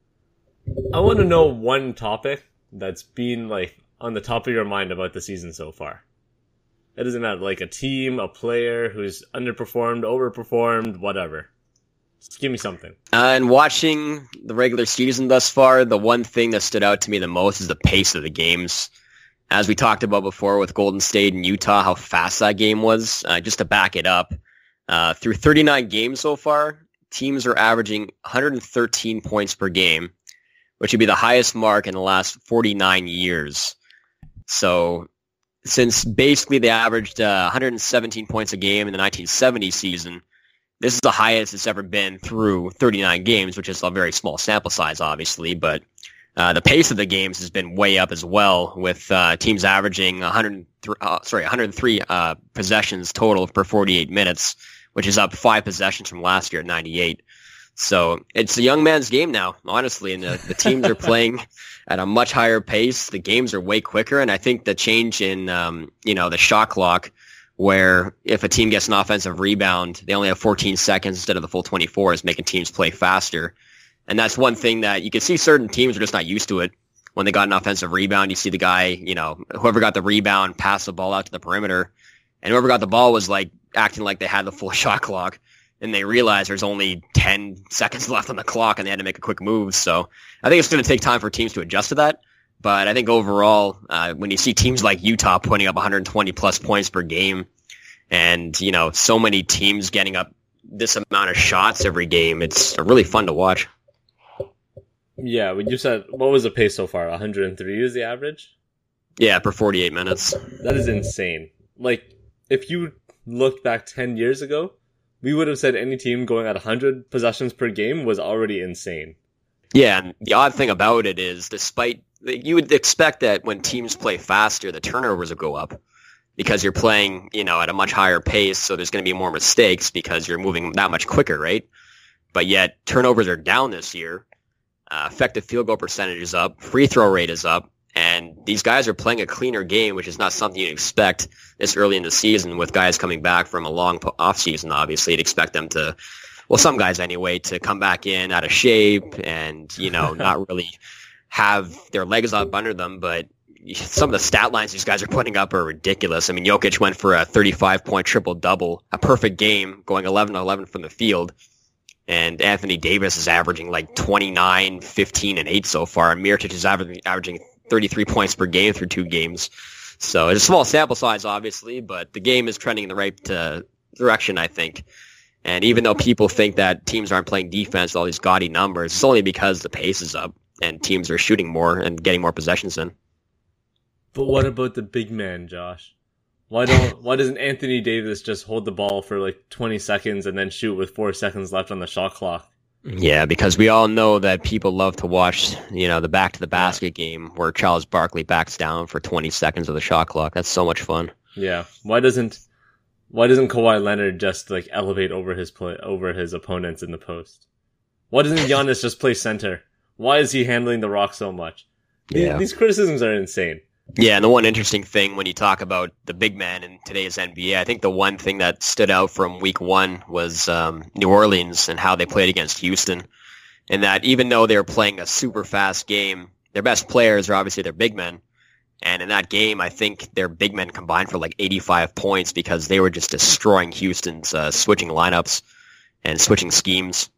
I want to know one topic that's been like on the top of your mind about the season so far. It doesn't matter, like a team, a player who's underperformed, overperformed, whatever. Just give me something. Uh, and watching the regular season thus far, the one thing that stood out to me the most is the pace of the games. As we talked about before with Golden State and Utah, how fast that game was. Uh, just to back it up, Uh, through thirty-nine games so far, teams are averaging one hundred thirteen points per game, which would be the highest mark in the last forty-nine years. So since basically they averaged uh, one hundred seventeen points a game in the nineteen seventy season, this is the highest it's ever been through thirty-nine games, which is a very small sample size, obviously, but uh, the pace of the games has been way up as well, with uh, teams averaging one hundred three, uh, sorry, one hundred three uh, possessions total per forty-eight minutes, which is up five possessions from last year at ninety-eight. So it's a young man's game now, honestly, and the, the teams are playing at a much higher pace. The games are way quicker, and I think the change in, um, you know, the shot clock, where if a team gets an offensive rebound, they only have fourteen seconds instead of the full twenty-four, is making teams play faster. And that's one thing that you can see certain teams are just not used to it. When they got an offensive rebound, you see the guy, you know, whoever got the rebound, pass the ball out to the perimeter, and whoever got the ball was like acting like they had the full shot clock. And they realized there's only ten seconds left on the clock and they had to make a quick move. So I think it's going to take time for teams to adjust to that. But I think overall, uh, when you see teams like Utah putting up one hundred twenty plus points per game and, you know, so many teams getting up this amount of shots every game, it's really fun to watch. Yeah, when you said, what was the pace so far? one hundred three is the average? Yeah, per forty-eight minutes. That is insane. Like, if you looked back ten years ago, we would have said any team going at one hundred possessions per game was already insane. Yeah, and the odd thing about it is, despite, you would expect that when teams play faster, the turnovers will go up because you're playing, you know, at a much higher pace, so there's going to be more mistakes because you're moving that much quicker, right? But yet, turnovers are down this year. Uh, effective field goal percentage is up. Free throw rate is up. And these guys are playing a cleaner game, which is not something you'd expect this early in the season with guys coming back from a long offseason, obviously. You'd expect them to, well, some guys anyway, to come back in out of shape and, you know, not really have their legs up under them. But some of the stat lines these guys are putting up are ridiculous. I mean, Jokic went for a thirty-five point triple-double, a perfect game, going eleven to eleven from the field. And Anthony Davis is averaging like twenty-nine, fifteen, and eight so far. And Mirotic is averaging, averaging thirty-three points per game through two games. So it's a small sample size, obviously, but the game is trending in the right uh, direction, I think. And even though people think that teams aren't playing defense, all these gaudy numbers, it's only because the pace is up and teams are shooting more and getting more possessions in. But what about the big man, Josh? Why don't? Why doesn't Anthony Davis just hold the ball for like twenty seconds and then shoot with four seconds left on the shot clock? Yeah, because we all know that people love to watch, you know, the back to the basket game where Charles Barkley backs down for twenty seconds of the shot clock. That's so much fun. Yeah. Why doesn't why doesn't Kawhi Leonard just like elevate over his play over his opponents in the post? Why doesn't Giannis just play center? Why is he handling the rock so much? Yeah. These, these criticisms are insane. Yeah, and the one interesting thing when you talk about the big man in today's N B A, I think the one thing that stood out from week one was um, New Orleans and how they played against Houston. And that even though they were playing a super fast game, their best players are obviously their big men. And in that game, I think their big men combined for like eighty-five points because they were just destroying Houston's uh, switching lineups and switching schemes.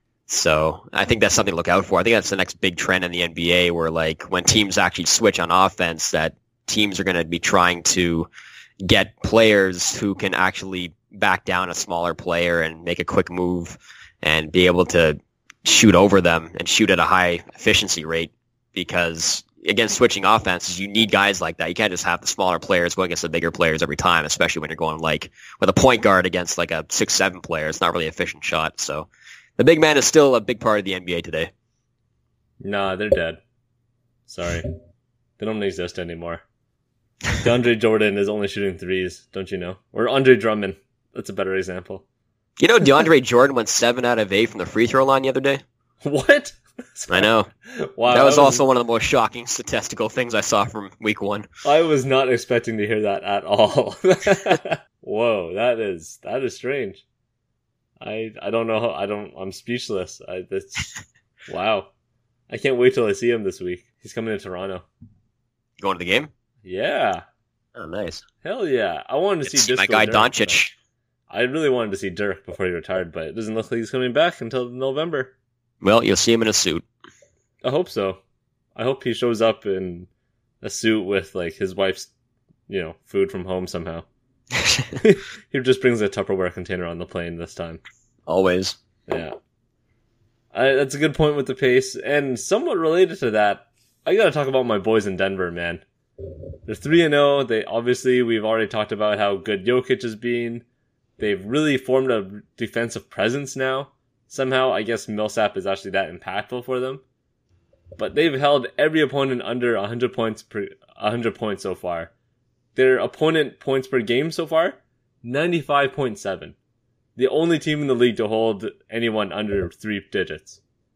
So I think that's something to look out for. I think that's the next big trend in the N B A where, like, when teams actually switch on offense, that teams are going to be trying to get players who can actually back down a smaller player and make a quick move and be able to shoot over them and shoot at a high efficiency rate. Because, again, switching offenses, you need guys like that. You can't just have the smaller players go against the bigger players every time, especially when you're going, like, with a point guard against, like, a six seven player. It's not really an efficient shot, so the big man is still a big part of the N B A today. Nah, they're dead. Sorry. They don't exist anymore. DeAndre Jordan is only shooting threes, don't you know? Or Andre Drummond. That's a better example. You know, DeAndre Jordan went seven out of eight from the free throw line the other day? What? I know. Wow. That was, was also one of the most shocking statistical things I saw from week one. I was not expecting to hear that at all. Whoa, that is that is strange. I I don't know how, I don't I'm speechless. I that's wow. I can't wait till I see him this week. He's coming to Toronto. Going to the game? Yeah. Oh, nice. Hell yeah. I wanted to It's see my Disco guy Dirk, Doncic. but I really wanted to see Dirk before he retired, but it doesn't look like he's coming back until November. Well, you'll see him in a suit. I hope so. I hope he shows up in a suit with like his wife's, you know, food from home somehow. He just brings a Tupperware container on the plane this time. Always. Yeah. I, that's a good point with the pace. And somewhat related to that, I gotta talk about my boys in Denver, man. They're three and oh. They obviously, we've already talked about how good Jokic has been. They've really formed a defensive presence now. Somehow, I guess Millsap is actually that impactful for them. But they've held every opponent under one hundred points per one hundred points so far. Their opponent points per game so far, ninety-five point seven. The only team in the league to hold anyone under three digits.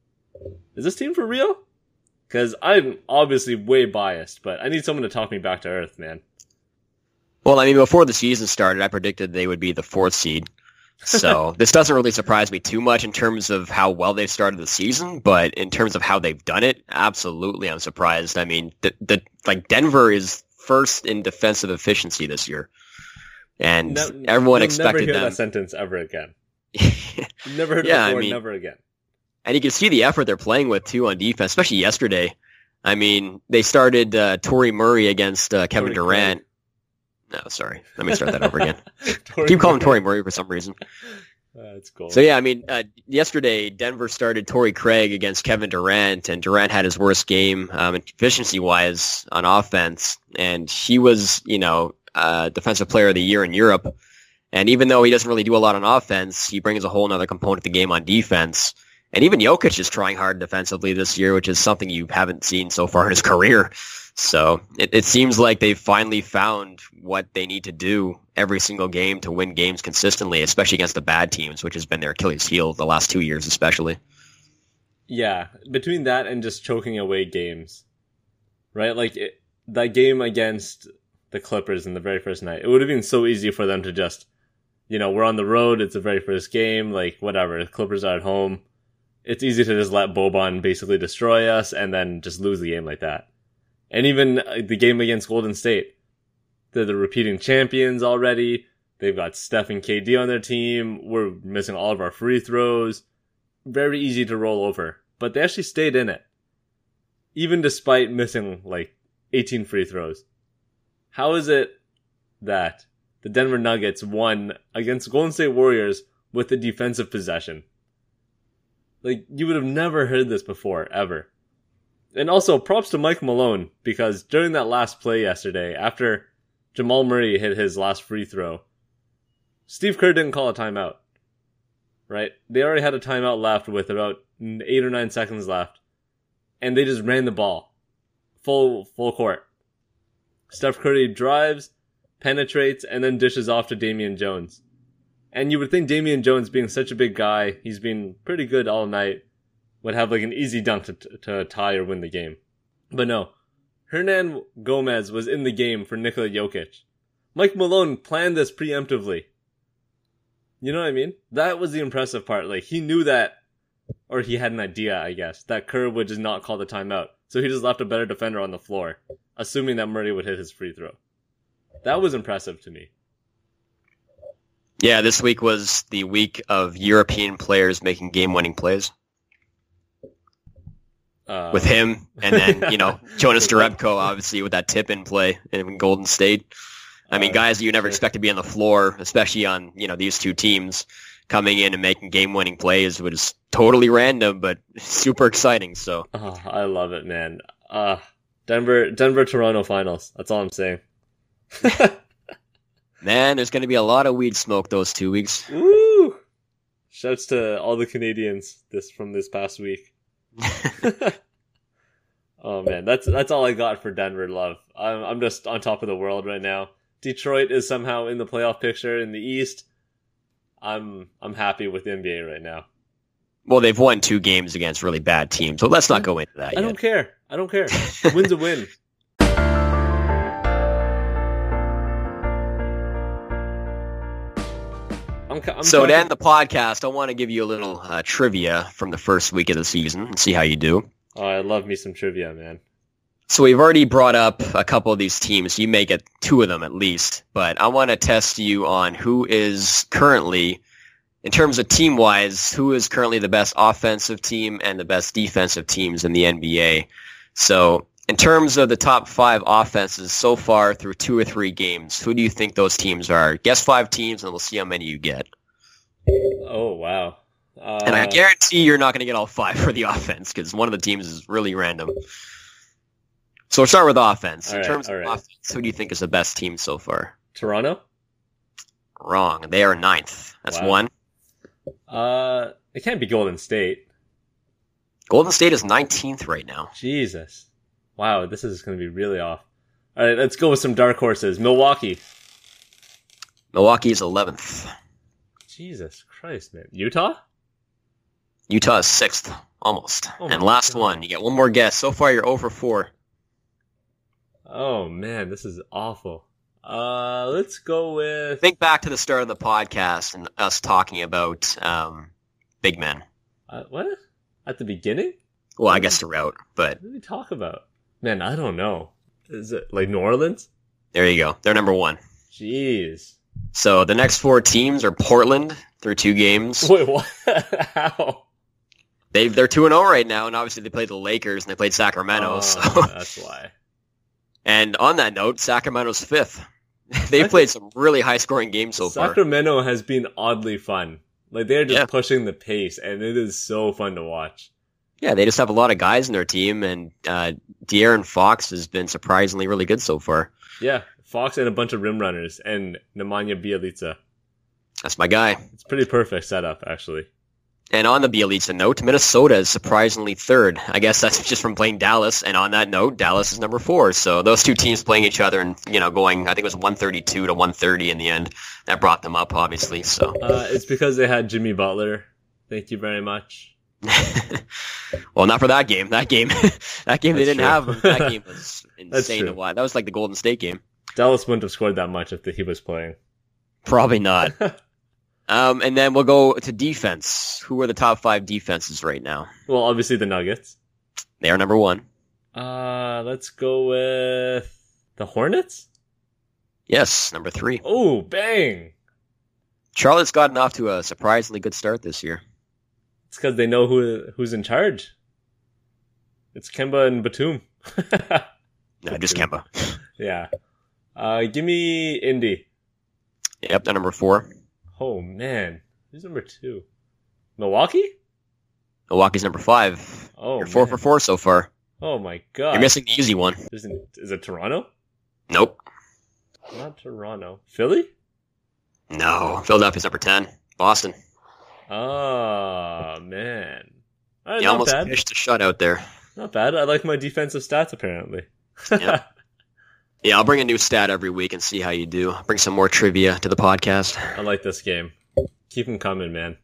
Is this team for real? Because I'm obviously way biased, but I need someone to talk me back to earth, man. Well, I mean, before the season started, I predicted they would be the fourth seed. So this doesn't really surprise me too much in terms of how well they've started the season, but in terms of how they've done it, absolutely I'm surprised. I mean, the, the like Denver is first in defensive efficiency this year, and no, everyone expected never hear them. That sentence ever again. Never heard yeah, it before. I mean, never again. And you can see the effort they're playing with too on defense, especially yesterday. I mean, they started uh, Torrey Murray against uh, Kevin Torrey Durant. Craig. No, sorry. Let me start that over again. Keep calling him Torrey Murray for some reason. Uh, that's cool. So, yeah, I mean, uh, yesterday, Denver started Torrey Craig against Kevin Durant, and Durant had his worst game um, efficiency-wise on offense. And he was, you know, uh, Defensive Player of the Year in Europe. And even though he doesn't really do a lot on offense, he brings a whole other component to the game on defense. And even Jokic is trying hard defensively this year, which is something you haven't seen so far in his career. So it, it seems like they've finally found what they need to do every single game to win games consistently, especially against the bad teams, which has been their Achilles heel the last two years especially. Yeah, between that and just choking away games, right? Like it, that game against the Clippers in the very first night, it would have been so easy for them to just, you know, we're on the road, it's the very first game, like whatever, the Clippers are at home. It's easy to just let Boban basically destroy us and then just lose the game like that. And even the game against Golden State, they're the repeating champions already. They've got Steph and K D on their team. We're missing all of our free throws. Very easy to roll over. But they actually stayed in it. Even despite missing like eighteen free throws. How is it that the Denver Nuggets won against Golden State Warriors with the defensive possession? Like, you would have never heard this before, ever. And also, props to Mike Malone, because during that last play yesterday, after Jamal Murray hit his last free throw, Steve Kerr didn't call a timeout. Right? They already had a timeout left with about eight or nine seconds left. And they just ran the ball. Full, full court. Steph Curry drives, penetrates, and then dishes off to Damian Jones. And you would think Damian Jones, being such a big guy, he's been pretty good all night, would have like an easy dunk to, to tie or win the game. But no. Hernan Gomez was in the game for Nikola Jokic. Mike Malone planned this preemptively. You know what I mean? That was the impressive part. Like, he knew that, or he had an idea, I guess, that Kerr would just not call the timeout. So he just left a better defender on the floor, assuming that Murray would hit his free throw. That was impressive to me. Yeah, this week was the week of European players making game-winning plays. Uh, with him, and then, you know, Jonas Jerebko, obviously, with that tip-in play in Golden State. I mean, uh, guys that you never sure. expect to be on the floor, especially on, you know, these two teams, coming in and making game-winning plays was totally random, but super exciting, so. Oh, I love it, man. Uh, Denver, Denver-Toronto finals. That's all I'm saying. Man, there's going to be a lot of weed smoke those two weeks. Woo! Shouts to all the Canadians this from this past week. Oh man, that's that's all I got for Denver love. I'm I'm just on top of the world right now. Detroit is somehow in the playoff picture in the East. I'm I'm happy with the N B A right now. Well, they've won two games against really bad teams, so let's not go into that I yet. don't care. I don't care. A win's a win. I'm, I'm so talking- to end the podcast, I want to give you a little uh, trivia from the first week of the season and see how you do. Oh, I love me some trivia, man. So we've already brought up a couple of these teams. You may get two of them at least, but I want to test you on who is currently, in terms of team-wise, who is currently the best offensive team and the best defensive teams in the N B A. So in terms of the top five offenses so far through two or three games, who do you think those teams are? Guess five teams, and we'll see how many you get. Oh, wow. Uh, and I guarantee you're not going to get all five for the offense, because one of the teams is really random. So we'll start with offense. All in right, terms of right. offense, who do you think is the best team so far? Toronto? Wrong. They are ninth. That's wow. one. Uh, it can't be Golden State. Golden State is nineteenth right now. Jesus. Wow, this is going to be really off. All right, let's go with some dark horses. Milwaukee. Milwaukee is eleventh. Jesus Christ, man. Utah? Utah is sixth, almost. Oh and my last God. one. You get one more guess. So far, you're zero for four. Oh, man, this is awful. Uh, let's go with... Think back to the start of the podcast and us talking about um, big men. Uh, what? At the beginning? Well, I guess throughout, but What did we talk about? Man, I don't know. Is it like New Orleans? there you go. They're number one. Jeez. So the next four teams are Portland through two games. Wait, what? How? They they're two and zero right now, and obviously they played the Lakers and they played Sacramento. Oh, so, that's why. and on that note, Sacramento's fifth. They've played some really high scoring games so far. Sacramento has been oddly fun. Like, they're just Yeah. pushing the pace, and it is so fun to watch. Yeah, they just have a lot of guys in their team, and uh, De'Aaron Fox has been surprisingly really good so far. Yeah, Fox and a bunch of rim runners, and Nemanja Bjelica. That's my guy. It's a pretty perfect setup, actually. And on the Bjelica note, Minnesota is surprisingly third. I guess that's just from playing Dallas. And on that note, Dallas is number four. So those two teams playing each other and, you know, going, I think it was one thirty-two to one thirty in the end. That brought them up, obviously. So, Uh, it's because they had Jimmy Butler. Thank you very much. well, not for that game. That game, that game they That's didn't true. have him. That game was That's insane true. to watch. That was like the Golden State game. Dallas wouldn't have scored that much if he was playing. Probably not. Um, and then we'll go to defense. Who are the top five defenses right now? Well, obviously the Nuggets. They are number one. Uh, let's go with the Hornets. Yes, number three. Oh, bang! Charlotte's gotten off to a surprisingly good start this year. It's because they know who who's in charge. It's Kemba and Batum. No, just Kemba. Yeah. Uh, give me Indy. Yep, they're number four. Oh, man. Who's number two? Milwaukee? Milwaukee's number five. Oh, You're four man. for four so far. Oh, my God. You're missing the easy one. Isn't, is it Toronto? Nope. Not Toronto. Philly? No. Philadelphia's number ten. Boston. Oh, man. All right, You not almost bad. finished a shutout there. Not bad. I like my defensive stats, apparently. Yep. Yeah, I'll bring a new stat every week and see how you do. Bring some more trivia to the podcast. I like this game. Keep them coming, man.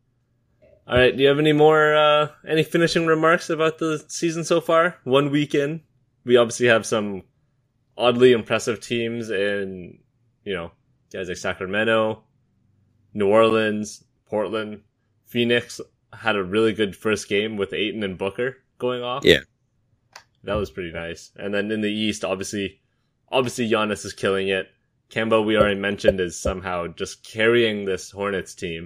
All right, do you have any more, uh, any finishing remarks about the season so far? One week in, we obviously have some oddly impressive teams in, you know, guys like Sacramento, New Orleans, Portland, Phoenix had a really good first game with Ayton and Booker going off. Yeah. That was pretty nice. And then in the East, obviously, obviously Giannis is killing it. Kemba, we already mentioned, is somehow just carrying this Hornets team.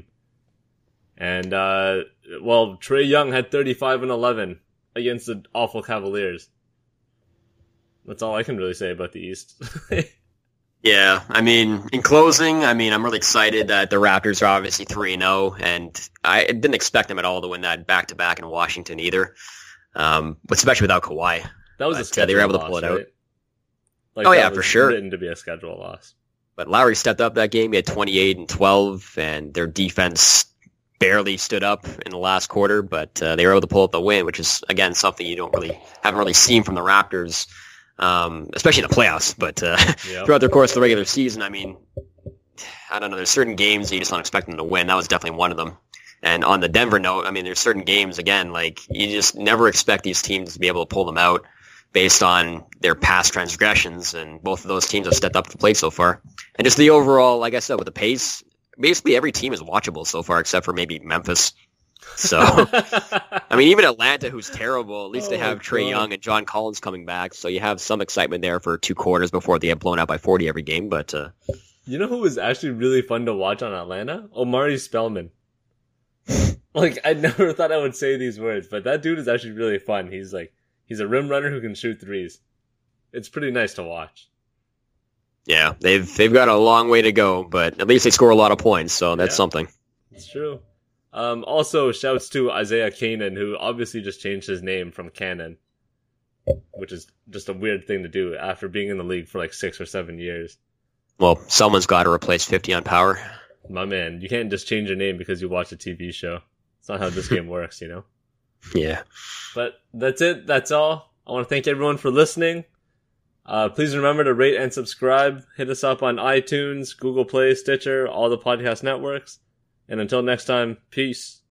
And, uh, well, Trae Young had thirty-five and eleven against the awful Cavaliers. That's all I can really say about the East. Yeah, I mean, in closing, I mean, I'm really excited that the Raptors are obviously three and oh, and I didn't expect them at all to win that back-to-back in Washington either, um, especially without Kawhi. That was a But, uh, schedule they were able to loss, pull it out. right? Like, Oh, that yeah, was for sure. written to be a schedule loss. But Lowry stepped up that game. He had twenty-eight and twelve, and their defense barely stood up in the last quarter, but uh, they were able to pull out the win, which is, again, something you don't really haven't really seen from the Raptors, um, especially in the playoffs. But uh, Yep. throughout the course of the regular season, I mean, I don't know. There's certain games that you just don't expect them to win. That was definitely one of them. And on the Denver note, I mean, there's certain games, again, like you just never expect these teams to be able to pull them out based on their past transgressions, and both of those teams have stepped up to the plate so far. And just the overall, like I said, with the pace, basically every team is watchable so far except for maybe Memphis. So, I mean, even Atlanta, who's terrible, at least they Oh, have Trae God. Young and John Collins coming back, so you have some excitement there for two quarters before they get blown out by forty every game. But uh, You know who was actually really fun to watch on Atlanta? Omari Spellman. Like, I never thought I would say these words, but that dude is actually really fun. He's like, he's a rim runner who can shoot threes. It's pretty nice to watch. yeah, they've they've got a long way to go, but at least they score a lot of points, so that's Yeah. something. It's true. Um, also, shouts to Isaiah Kanan, who obviously just changed his name from Cannon, which is just a weird thing to do after being in the league for like six or seven years. Well, someone's got to replace fifty on power. My man, you can't just change your name because you watch a T V show. It's not how this game works, you know? Yeah. But that's it. That's all. I want to thank everyone for listening. Uh, please remember to rate and subscribe. Hit us up on iTunes, Google Play, Stitcher, all the podcast networks. And until next time, peace.